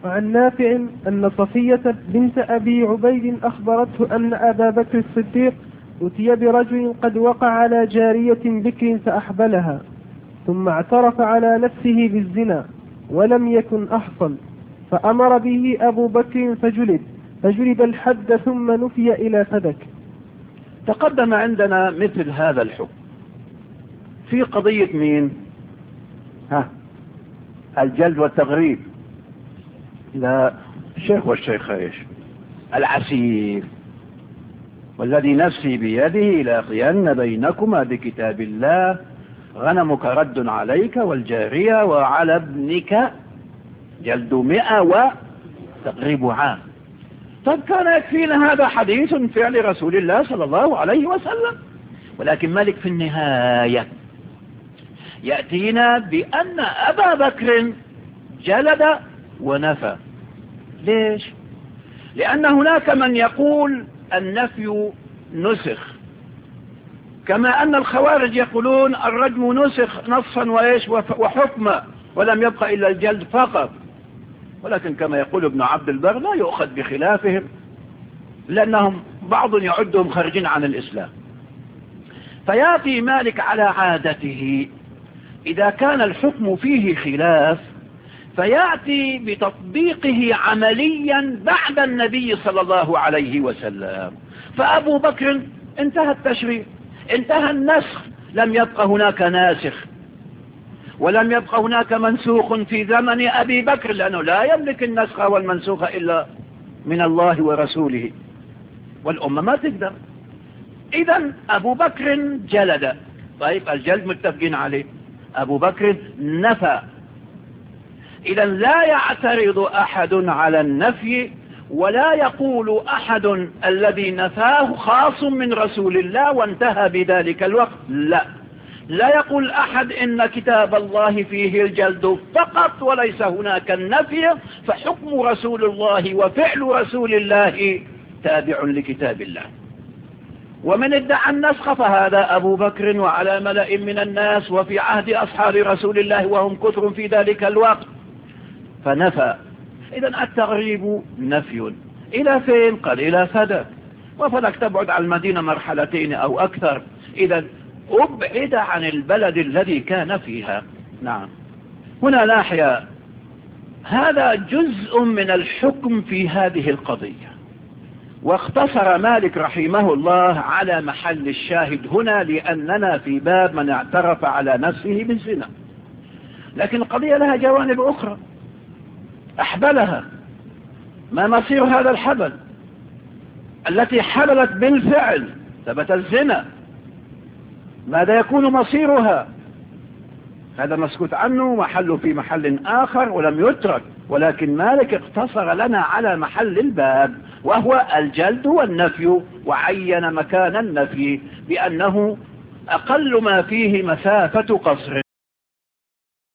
وعن نافع أن صفية بنت أبي عبيد أخبرته أن أبا بكر الصديق أتي برجل قد وقع على جارية بكر فأحبلها، ثم اعترف على نفسه بالزنا ولم يكن أحصن، فأمر به أبو بكر فجلد الحد ثم نفي إلى فدك. تقدم عندنا مثل هذا الحكم في قضية مين؟ الجلد والتغريب. لا، الشيخ والشيخ ايش؟ العسير. والذي نفسي بيده لأقين بينكما بكتاب الله، غنمك رد عليك والجارية وعلى ابنك جلد 100 وتغريب عام. طب كان يكفينا هذا حديث فعل رسول الله صلى الله عليه وسلم. ولكن مالك في النهاية يأتينا بأن أبا بكر جلد ونفى. ليش؟ لأن هناك من يقول النفي نسخ، كما أن الخوارج يقولون الرجم نسخ نصا وإيش وحكما ولم يبقى إلا الجلد فقط. ولكن كما يقول ابن عبد البر لا يؤخذ بخلافهم، لأنهم بعض يعدهم خارجين عن الإسلام. فيأتي مالك على عادته إذا كان الحكم فيه خلاف فيأتي بتطبيقه عمليا بعد النبي صلى الله عليه وسلم. فأبو بكر انتهى التشريع، انتهى النسخ، لم يبقى هناك ناسخ ولم يبقى هناك منسوخ في زمن أبي بكر، لأنه لا يملك النسخ والمنسوخ إلا من الله ورسوله، والأمة ما تقدر. إذن أبو بكر جلد. طيب الجلد متفقين عليه، أبو بكر نفى. إذن لا يعترض أحد على النفي، ولا يقول أحد الذي نفاه خاص من رسول الله وانتهى بذلك الوقت. لا يقول أحد إن كتاب الله فيه الجلد فقط وليس هناك النفي، فحكم رسول الله وفعل رسول الله تابع لكتاب الله. ومن ادعى النسخ فهذا أبو بكر وعلى ملأ من الناس وفي عهد أصحاب رسول الله وهم كثر في ذلك الوقت، فنفى. إذن التغريب نفي. إلى فين؟ قال إلى فدك، وفدك تبعد عن المدينة مرحلتين أو أكثر. إذن أبعد عن البلد الذي كان فيها. نعم، هنا ناحية، هذا جزء من الحكم في هذه القضية، واختصر مالك رحمه الله على محل الشاهد هنا، لأننا في باب من اعترف على نفسه بالزنا. لكن القضية لها جوانب أخرى. أحبلها، ما مصير هذا الحبل؟ التي حبلت بالفعل ثبت الزنا، ماذا يكون مصيرها؟ هذا مسكوت عنه، محله في محل آخر ولم يترك، ولكن مالك اقتصر لنا على محل الباب وهو الجلد والنفي، وعين مكان النفي بأنه أقل ما فيه مسافة قصر.